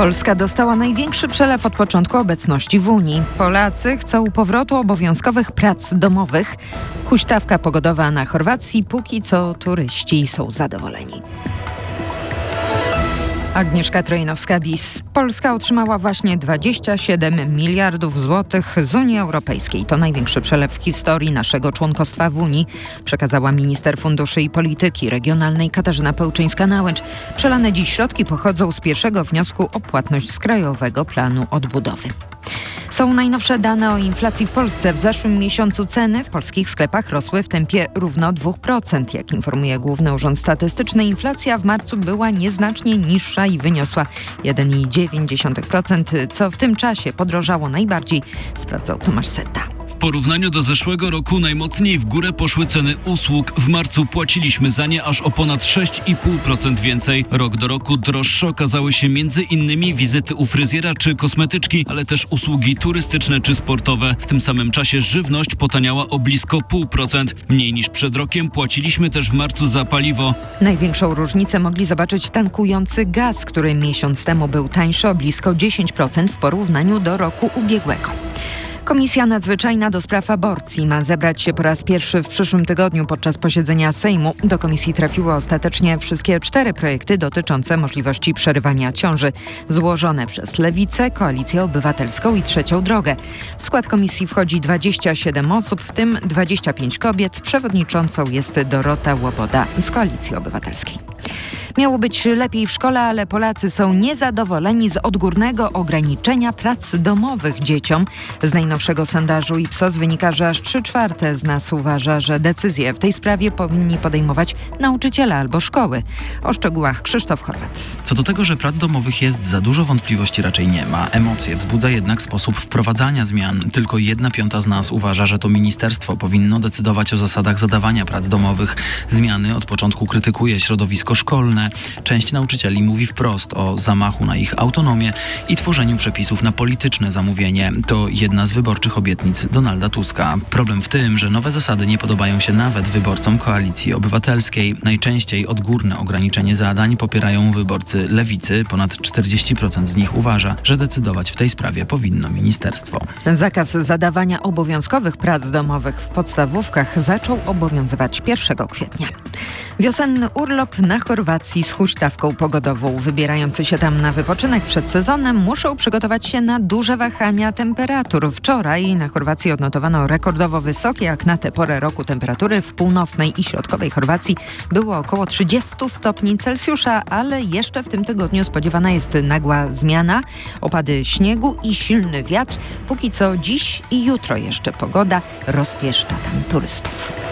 Polska dostała największy przelew od początku obecności w Unii. Polacy chcą powrotu obowiązkowych prac domowych. Huśtawka pogodowa na Chorwacji, póki co turyści są zadowoleni. Agnieszka Trojnowska-Bis. Polska otrzymała właśnie 27 miliardów złotych z Unii Europejskiej. To największy przelew w historii naszego członkostwa w Unii, przekazała minister funduszy i polityki regionalnej Katarzyna Pełczyńska-Nałęcz. Przelane dziś środki pochodzą z pierwszego wniosku o płatność z Krajowego Planu Odbudowy. Są najnowsze dane o inflacji w Polsce. W zeszłym miesiącu ceny w polskich sklepach rosły w tempie równo 2%. Jak informuje Główny Urząd Statystyczny, inflacja w marcu była nieznacznie niższa i wyniosła 1,9%, co w tym czasie podrożało najbardziej, sprawdzał Tomasz Setta. W porównaniu do zeszłego roku najmocniej w górę poszły ceny usług. W marcu płaciliśmy za nie aż o ponad 6,5% więcej. Rok do roku droższe okazały się m.in. wizyty u fryzjera czy kosmetyczki, ale też usługi turystyczne czy sportowe. W tym samym czasie żywność potaniała o blisko 0,5%. Mniej niż przed rokiem płaciliśmy też w marcu za paliwo. Największą różnicę mogli zobaczyć tankujący gaz, który miesiąc temu był tańszy o blisko 10% w porównaniu do roku ubiegłego. Komisja Nadzwyczajna do spraw aborcji ma zebrać się po raz pierwszy w przyszłym tygodniu podczas posiedzenia Sejmu. Do komisji trafiły ostatecznie wszystkie 4 projekty dotyczące możliwości przerywania ciąży, złożone przez Lewicę, Koalicję Obywatelską i Trzecią Drogę. W skład komisji wchodzi 27 osób, w tym 25 kobiet. Przewodniczącą jest Dorota Łoboda z Koalicji Obywatelskiej. Miało być lepiej w szkole, ale Polacy są niezadowoleni z odgórnego ograniczenia prac domowych dzieciom. Z najnowszego sondażu Ipsos wynika, że aż 3/4 z nas uważa, że decyzje w tej sprawie powinni podejmować nauczyciele albo szkoły. O szczegółach Krzysztof Horwat. Co do tego, że prac domowych jest za dużo, wątpliwości raczej nie ma. Emocje wzbudza jednak sposób wprowadzania zmian. Tylko 1/5 z nas uważa, że to ministerstwo powinno decydować o zasadach zadawania prac domowych. Zmiany od początku krytykuje środowisko szkolne. Część nauczycieli mówi wprost o zamachu na ich autonomię i tworzeniu przepisów na polityczne zamówienie. To jedna z wyborczych obietnic Donalda Tuska. Problem w tym, że nowe zasady nie podobają się nawet wyborcom Koalicji Obywatelskiej. Najczęściej odgórne ograniczenie zadań popierają wyborcy Lewicy. Ponad 40% z nich uważa, że decydować w tej sprawie powinno ministerstwo. Zakaz zadawania obowiązkowych prac domowych w podstawówkach zaczął obowiązywać 1 kwietnia. Wiosenny urlop na Chorwacji z huśtawką pogodową. Wybierający się tam na wypoczynek przed sezonem muszą przygotować się na duże wahania temperatur. Wczoraj na Chorwacji odnotowano rekordowo wysokie, jak na tę porę roku, temperatury. W północnej i środkowej Chorwacji było około 30 stopni Celsjusza, ale jeszcze w tym tygodniu spodziewana jest nagła zmiana, opady śniegu i silny wiatr. Póki co dziś i jutro jeszcze pogoda rozpieszcza tam turystów.